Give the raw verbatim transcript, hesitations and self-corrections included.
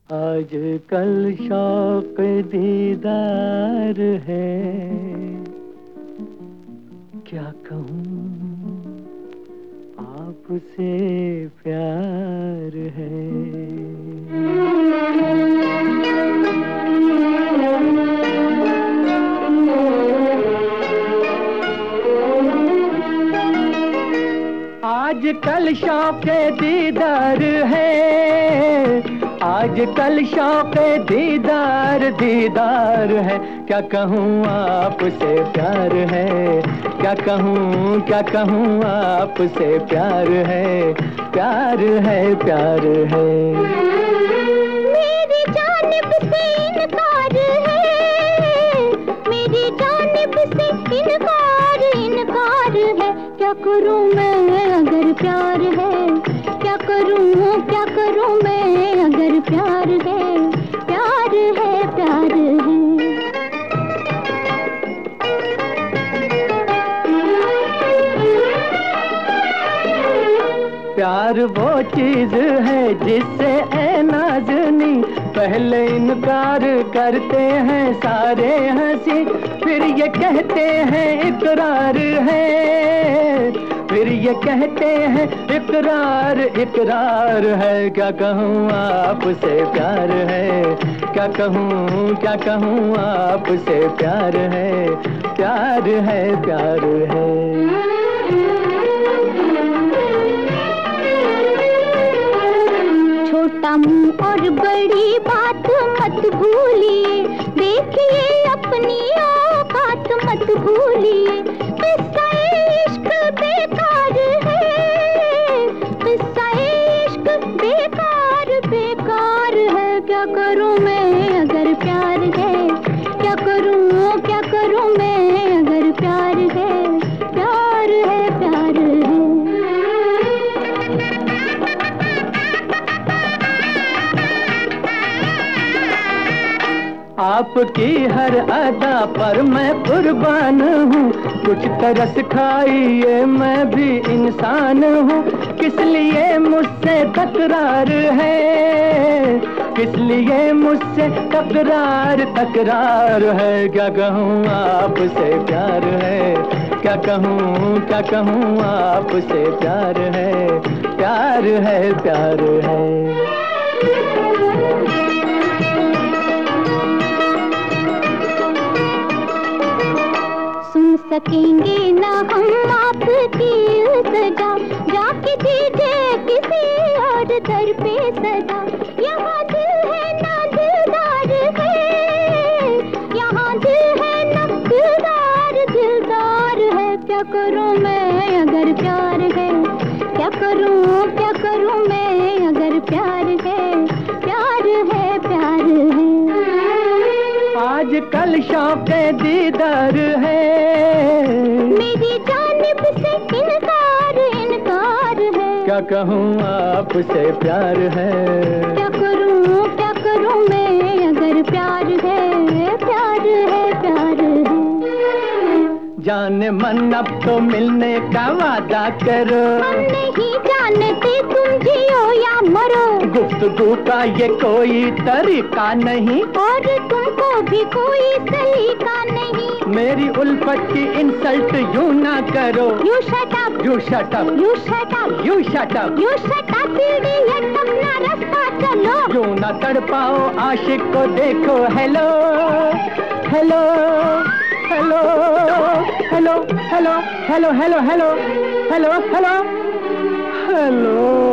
आज कल शौक दीदार है, क्या कहूँ आपसे प्यार है। आज कल शौक दीदार है, आज कल शौक दीदार दीदार है, क्या कहूँ आपसे प्यार है, क्या कहूँ क्या कहूँ आपसे प्यार है, प्यार है प्यार है। मेरी जानिब से इनकार है, मेरी जानिब से इनकार इनकार है, क्या करूँ मैं अगर प्यार है, क्या करूँ क्या करूँ मैं अगर प्यार है, प्यार है प्यार है। प्यार वो चीज है जिससे ए नाज़नी पहले इनकार करते हैं सारे हंसी, फिर ये कहते हैं इकरार है, फिर ये कहते हैं इकरार इकरार है, क्या कहूँ आपसे प्यार है, क्या कहूँ क्या कहूँ आपसे प्यार है, प्यार है प्यार है। छोटा मुंह और बड़ी बात मत भूलिए, देखिए अपनी औकात मत भूलिए, किस्सा इश्क बेकार है, किस्सा इश्क बेकार बेकार है, क्या करूं मैं अगर प्यार है, क्या करूं क्या करूं मैं अगर प्यार है, प्यार है प्यार है। आपकी हर अदा पर मैं कुर्बान हूँ, कुछ तरस खाइए मैं भी इंसान हूँ, किस लिए मुझसे तकरार है, किस लिए मुझसे तकरार तकरार है, क्या कहूँ आपसे प्यार है, क्या कहूँ क्या कहूँ आपसे प्यार है, प्यार है प्यार है। सकेंगे ना हम आपकी सजा, जाके दीजिए किसी और दर पे सजा, यहाँ दिल है ना दिलदार है, यहाँ दिल है ना दिलदार दिलदार है, क्या करूँ मैं अगर प्यार है, क्या करूँ क्या करूँ मैं अगर प्यार है, प्यार है प्यार है। आज कल शौक दीदार है, मेरी जानिब से इनकार इनकार है, क्या कहूँ आपसे प्यार है, क्या करूँ क्या करूँ मैं अगर प्यार है, प्यार है प्यार है। जाने मन अब तो मिलने का वादा करो, हम नहीं जानते तुम जियो या मरो, गुफ्तगू का ये कोई तरीका नहीं, और तुमको भी कोई सलीका नहीं, मेरी उल्फत की इंसल्ट यूं ना करो, you shut up you shut up you shut up you shut up you shut up idiot, अपना रास्ता चलो, यूं ना तड़पाओ आशिक को, देखो hello hello hello hello hello hello hello hello hello hello hello